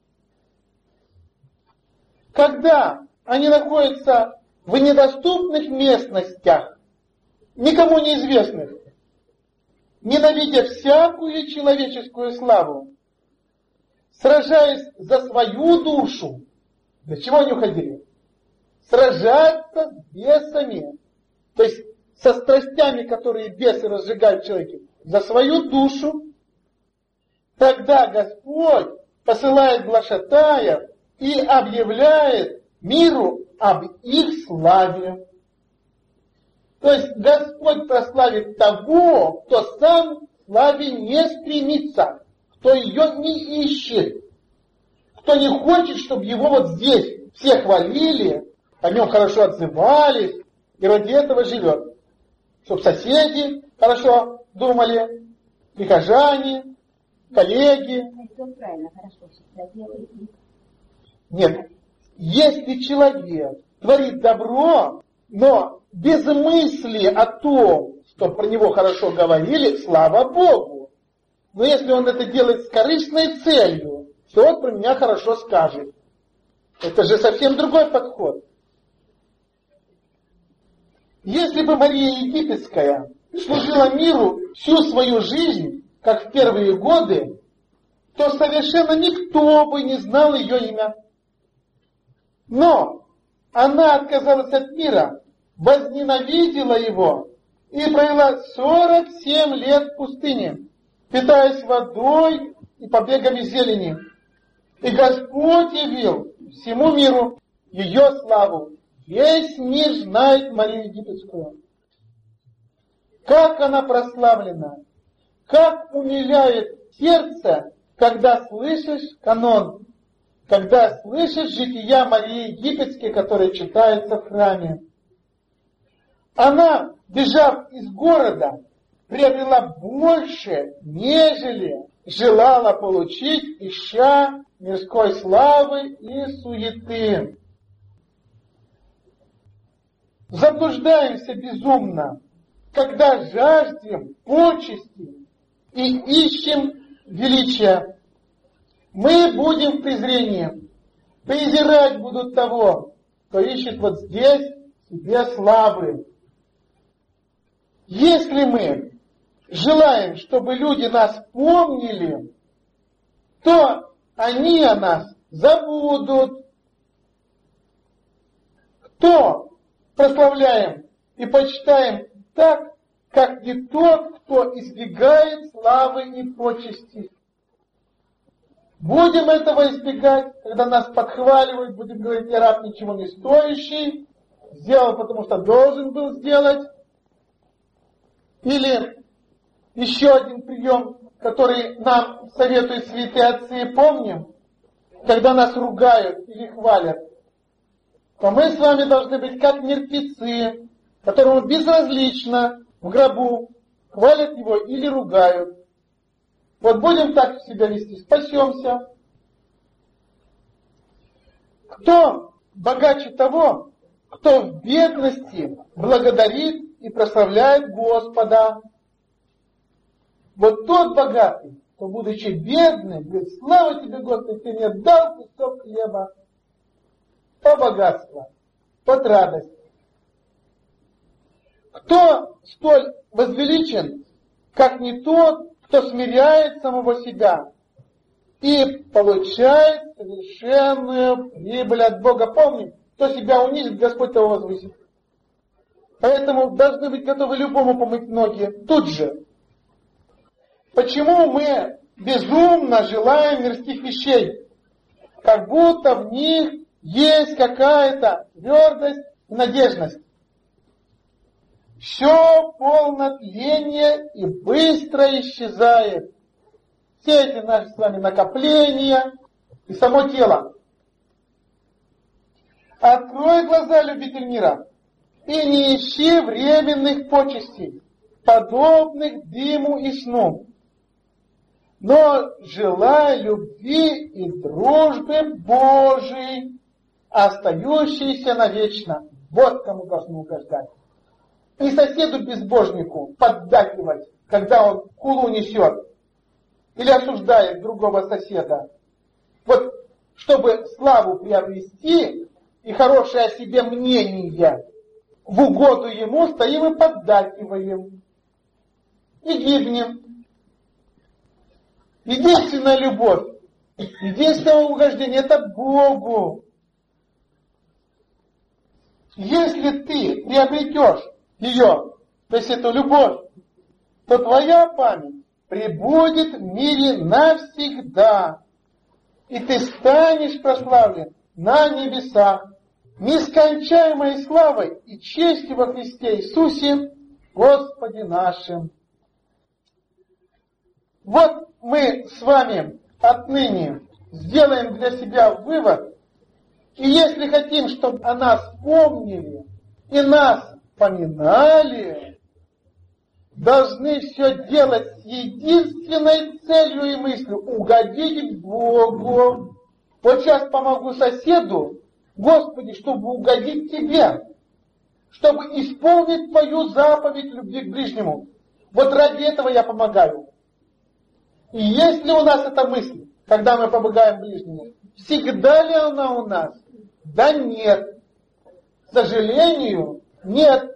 Когда они находятся в недоступных местностях, никому неизвестных, ненавидя всякую человеческую славу, сражаясь за свою душу, для чего они уходили? Сражаться с бесами, то есть со страстями, которые бесы разжигают в человеке, за свою душу. Тогда Господь посылает глашатаев и объявляет миру об их славе. То есть Господь прославит того, кто сам к славе не стремится, кто ее не ищет, кто не хочет, чтобы его вот здесь все хвалили, о нем хорошо отзывались, и ради этого живет. Чтобы соседи хорошо думали, прихожане, коллеги. Все правильно, хорошо всегда делает. Нет, если человек творит добро, но без мысли о том, что про него хорошо говорили, слава Богу. Но если он это делает с корыстной целью, то он про меня хорошо скажет. Это же совсем другой подход. Если бы Мария Египетская служила миру всю свою жизнь, как в первые годы, то совершенно никто бы не знал ее имя. Но она отказалась от мира, возненавидела его и провела сорок семь лет в пустыне, питаясь водой и побегами зелени. И Господь явил всему миру ее славу. Весь мир знает Марию Египетскую. Как она прославлена, как умиляет сердце, когда слышишь канон, когда слышишь жития Марии Египетской, которая читается в храме. Она, бежав из города, приобрела больше, нежели желала получить, ища мирской славы и суеты. Заблуждаемся безумно, когда жаждем почести и ищем величия. Мы будем в презрении. Презирать будут того, кто ищет вот здесь себе славы. Если мы желаем, чтобы люди нас помнили, то они о нас забудут. Кто прославляем и почитаем так, как не тот, кто избегает славы и почести. Будем этого избегать, когда нас подхваливают, будем говорить, я раб ничего не стоящий, сделал, потому что должен был сделать. Или еще один прием, который нам советуют святые отцы, помним, когда нас ругают или хвалят, то мы с вами должны быть как мертвецы, которому безразлично в гробу, хвалят его или ругают. Вот будем так себя вести, спасемся. Кто богаче того, кто в бедности благодарит и прославляет Господа? Вот тот богатый, кто, будучи бедным, говорит, слава тебе, Господи, ты мне дал кусок хлеба. То богатство, тот радость. Кто столь возвеличен, как не тот, кто смиряет самого себя и получает совершенную прибыль от Бога. Помним, кто себя унизит, Господь того возвысит. Поэтому должны быть готовы любому помыть ноги тут же. Почему мы безумно желаем мирских вещей? Как будто в них есть какая-то твердость и надежность. Все полно тления и быстро исчезает. Все эти наши с вами накопления и само тело. Открой глаза, любитель мира, и не ищи временных почестей, подобных дыму и сну, но желай любви и дружбы Божией, остающейся навечно. Вот кому должны угождать. И соседу-безбожнику поддакивать, когда он кулу несет. или осуждает другого соседа. Вот, чтобы славу приобрести и хорошее о себе мнение, в угоду ему стоим и поддакиваем. И гибнем. Единственная любовь, единственное угождение — это Богу. Если ты приобретешь ее, то есть эту любовь, то твоя память пребудет в мире навсегда. И ты станешь прославлен на небесах нескончаемой славой и честью во Христе Иисусе, Господе нашим. Вот мы с вами отныне сделаем для себя вывод, и если хотим, чтобы о нас помнили и нас поминали, должны все делать с единственной целью и мыслью — угодить Богу. Вот сейчас помогу соседу, Господи, чтобы угодить Тебе, чтобы исполнить Твою заповедь любви к ближнему. Вот ради этого я помогаю. И есть ли у нас эта мысль, когда мы помогаем ближнему? Всегда ли она у нас? Да нет. К сожалению, нет.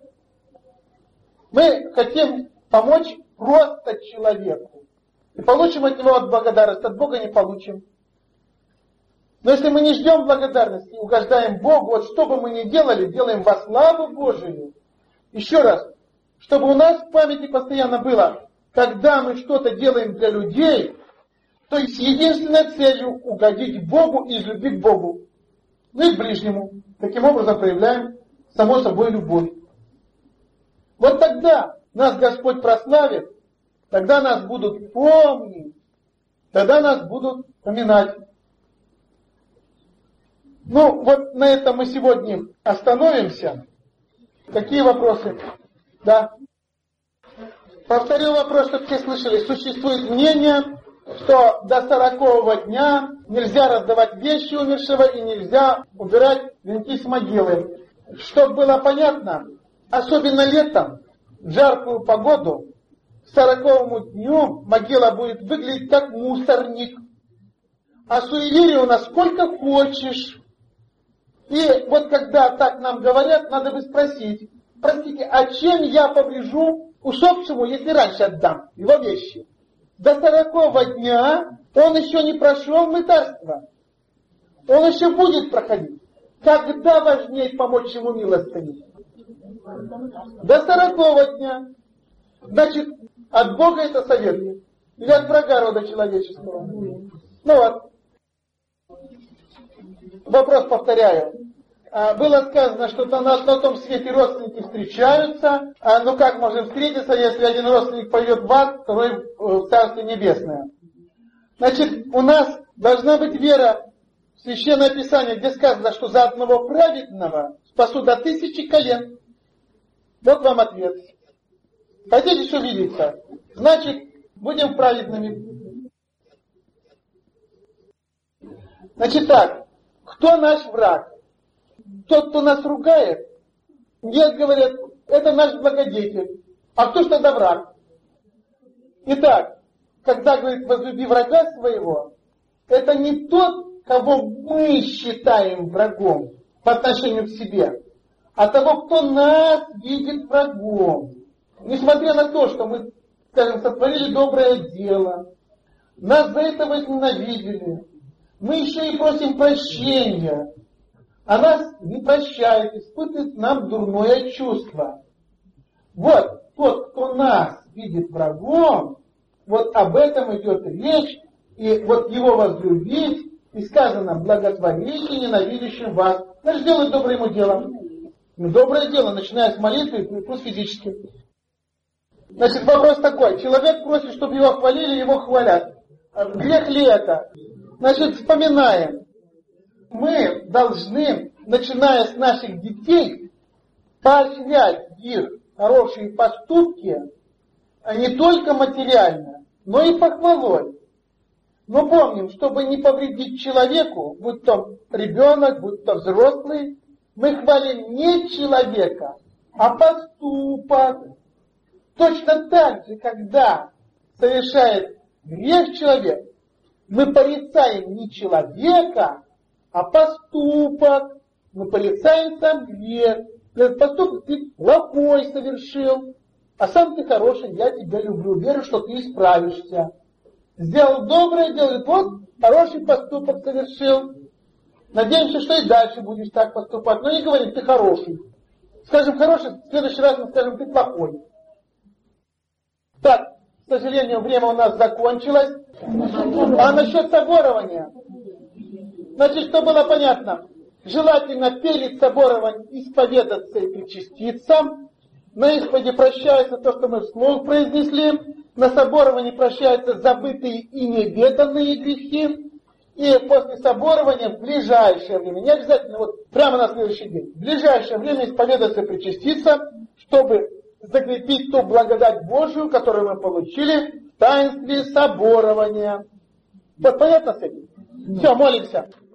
Мы хотим помочь просто человеку. И получим от него от благодарность, от Бога не получим. Но если мы не ждем благодарности и угождаем Богу, вот что бы мы ни делали, делаем во славу Божию. Еще раз, чтобы у нас в памяти постоянно было, когда мы что-то делаем для людей, то есть единственной целью угодить Богу и из любви к Богу. Ну и к ближнему. Таким образом проявляем, само собой, любовь. Вот тогда нас Господь прославит, тогда нас будут помнить, тогда нас будут поминать. Ну, вот на этом мы сегодня остановимся. Какие вопросы? Да. Повторю вопрос, чтобы все слышали. Существует мнение, что до сорокового дня нельзя раздавать вещи умершего и нельзя убирать венки с могилы. Чтобы было понятно, особенно летом, в жаркую погоду, к сороковому дню могила будет выглядеть как мусорник. А суеверий у нас сколько хочешь. И вот когда так нам говорят, надо бы спросить: простите, а чем я поврежу усопшему, если раньше отдам его вещи? До сорокового дня он еще не прошел мытарство. Он еще будет проходить. Когда важнее помочь ему милостыней? До сорокового дня. Значит, от Бога это совет. Или от врага рода человеческого? Ну вот. Вопрос повторяю. Было сказано, что на, на том свете родственники встречаются. А, ну как можем встретиться, если один родственник пойдет в ад, второй в Царствие Небесное? Значит, у нас должна быть вера в Священное Писание, где сказано, что за одного праведного спасут до тысячи колен. Вот вам ответ. Хотите увидеться? Значит, будем праведными. Значит так, кто наш враг? Тот, кто нас ругает? Нет, говорят, это наш благодетель. А кто ж тогда враг? Итак, когда говорит возлюби врага своего, это не тот, кого мы считаем врагом по отношению к себе, а того, кто нас видит врагом. Несмотря на то, что мы, скажем, сотворили доброе дело, нас за это возненавидели, мы еще и просим прощения, а нас не прощает, испытывает нам дурное чувство. Вот тот, кто нас видит врагом, вот об этом идет речь, и вот его возлюбить, и сказано, благотворите ненавидящим вас. Значит, делать доброе ему дело. Доброе дело, начиная с молитвы, плюс физически. Значит, вопрос такой. Человек просит, чтобы его хвалили, его хвалят. Грех ли это? Значит, вспоминаем. Мы должны, начиная с наших детей, поощрять их хорошие поступки, а не только материально, но и похвалой. Но помним, чтобы не повредить человеку, будь то ребенок, будь то взрослый, мы хвалим не человека, а поступок. Точно так же, когда совершает Грех человек. Мы порицаем не человека, а поступок. Мы порицаем сам грех. Этот поступок ты плохой совершил, а сам ты хороший, я тебя люблю, верю, что ты исправишься. Сделал доброе дело, вот хороший поступок совершил. Надеемся, что и дальше будешь так поступать. Но не говорим, ты хороший. Скажем хороший, в следующий раз мы скажем, ты плохой. Так, к сожалению, время у нас закончилось. А насчет соборования. Значит, что было понятно? Желательно перед соборованием исповедаться и причаститься. На исповеди прощается то, что мы вслух произнесли. На соборовании прощаются забытые и неведанные грехи. И после соборования в ближайшее время, не обязательно вот прямо на следующий день, в ближайшее время исповедаться и причаститься, чтобы закрепить ту благодать Божию, которую мы получили в таинстве соборования. Вот понятно с этим? Все, молимся.